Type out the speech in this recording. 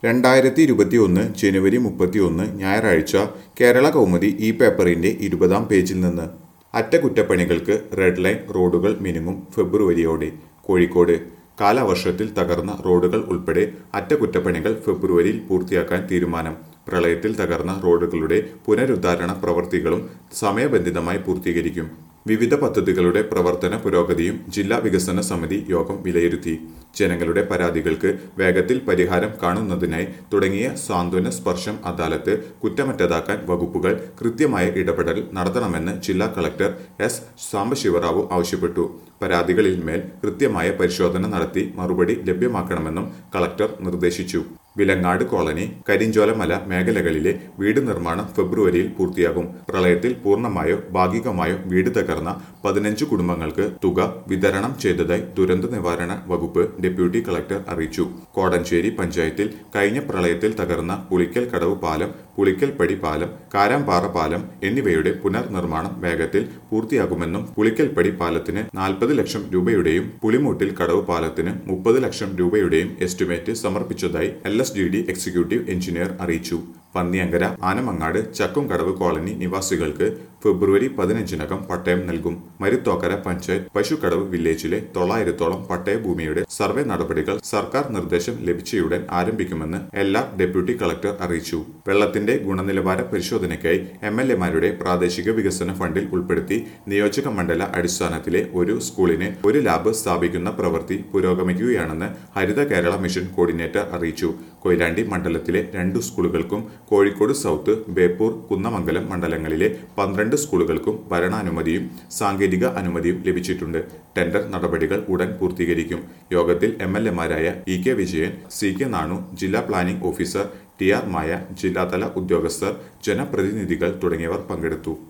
2021 ജനുവരി 31 ഞായറാഴ്ച കേരള കൗമുദി ഈ പേപ്പറിന്റെ 20-ാം പേജിൽ നിന്ന് അറ്റകുറ്റപ്പണികൾക്ക് റെഡ് ലൈൻ റോഡുകൾ മിനുങ്ങും ഫെബ്രുവരിയോടെ. കോഴിക്കോട് കാലവർഷത്തിൽ തകർന്ന റോഡുകൾ ഉൾപ്പെടെ അറ്റകുറ്റപ്പണികൾ ഫെബ്രുവരിയിൽ പൂർത്തിയാക്കാൻ തീരുമാനം. പ്രളയത്തിൽ തകർന്ന റോഡുകളുടെ പുനരുദ്ധാരണ പ്രവൃത്തികളും സമയബന്ധിതമായി പൂർത്തീകരിക്കും. വിവിധ പദ്ധതികളുടെ പ്രവർത്തന പുരോഗതിയും ജില്ലാ വികസന സമിതി യോഗം വിലയിരുത്തി. ജനങ്ങളുടെ പരാതികൾക്ക് വേഗത്തിൽ പരിഹാരം കാണുന്നതിനായി തുടങ്ങിയ സാന്ത്വന സ്പർശം അദാലത്ത് കുറ്റമറ്റതാക്കാൻ വകുപ്പുകൾ കൃത്യമായ ഇടപെടൽ നടത്തണമെന്ന് ജില്ലാ കളക്ടർ എസ് സാംബശിവറാവു ആവശ്യപ്പെട്ടു. പരാതികളിൽ മേൽ കൃത്യമായ പരിശോധന നടത്തി മറുപടി ലഭ്യമാക്കണമെന്നും കളക്ടർ നിർദ്ദേശിച്ചു. വിലങ്ങാട് കോളനി, കരിഞ്ചോലമല മേഖലകളിലെ വീട് നിർമ്മാണം ഫെബ്രുവരിയിൽ പൂർത്തിയാകും. പ്രളയത്തിൽ പൂർണ്ണമായോ ഭാഗികമായോ വീട് തകർന്ന 15 കുടുംബങ്ങൾക്ക് തുക വിതരണം ചെയ്തതായി ദുരന്ത നിവാരണ വകുപ്പ് ഡെപ്യൂട്ടി കളക്ടർ അറിയിച്ചു. കോടഞ്ചേരി പഞ്ചായത്തിൽ കഴിഞ്ഞ പ്രളയത്തിൽ തകർന്ന പുളിക്കൽ കടവ് പാലം, പുളിക്കൽപ്പടി പാലം, കാരാമ്പാറ പാലം എന്നിവയുടെ പുനർനിർമ്മാണം വേഗത്തിൽ പൂർത്തിയാകുമെന്നും പുളിക്കൽപ്പടി പാലത്തിന് 40 ലക്ഷം രൂപയുടെയും പുളിമൂട്ടിൽ കടവ് പാലത്തിന് 30 ലക്ഷം രൂപയുടെയും എസ്റ്റിമേറ്റ് സമർപ്പിച്ചതായി LSGD എക്സിക്യൂട്ടീവ് എഞ്ചിനീയർ അറിയിച്ചു. പന്നിയങ്കര, ആനമങ്ങാട്, ചക്കുംകടവ് കോളനി നിവാസികൾക്ക് ഫെബ്രുവരി 15-നകം പട്ടയം നൽകും. മരുത്തോക്കര പഞ്ചായത്ത് പശുക്കടവ് വില്ലേജിലെ 900-ഓളം പട്ടയ ഭൂമിയുടെ സർവേ നടപടികൾ സർക്കാർ നിർദ്ദേശം ലഭിച്ചയുടൻ ആരംഭിക്കുമെന്ന് ഡെപ്യൂട്ടി കളക്ടർ അറിയിച്ചു. വെള്ളത്തിന്റെ ഗുണനിലവാര പരിശോധനയ്ക്കായി MLA-മാരുടെ പ്രാദേശിക വികസന ഫണ്ടിൽ ഉൾപ്പെടുത്തി നിയോജക മണ്ഡല അടിസ്ഥാനത്തിലെ ഒരു സ്കൂളിന് ഒരു ലാബ് സ്ഥാപിക്കുന്ന പ്രവൃത്തി പുരോഗമിക്കുകയാണെന്ന് ഹരിത കേരള മിഷൻ കോർഡിനേറ്റർ അറിയിച്ചു. കൊയിലാണ്ടി മണ്ഡലത്തിലെ 2 സ്കൂളുകൾക്കും കോഴിക്കോട് സൗത്ത്, ബേപ്പൂർ, കുന്നമംഗലം മണ്ഡലങ്ങളിലെ 12 സ്കൂളുകൾക്കും ഭരണാനുമതിയും സാങ്കേതിക അനുമതിയും ലഭിച്ചിട്ടുണ്ട്. ടെൻഡർ നടപടികൾ ഉടൻ പൂർത്തീകരിക്കും. യോഗത്തിൽ MLA-മാരായ EK വിജയൻ, CK നാണു, ജില്ലാ പ്ലാനിംഗ് ഓഫീസർ TR മായ, ജില്ലാതല ഉദ്യോഗസ്ഥർ, ജനപ്രതിനിധികൾ തുടങ്ങിയവർ പങ്കെടുത്തു.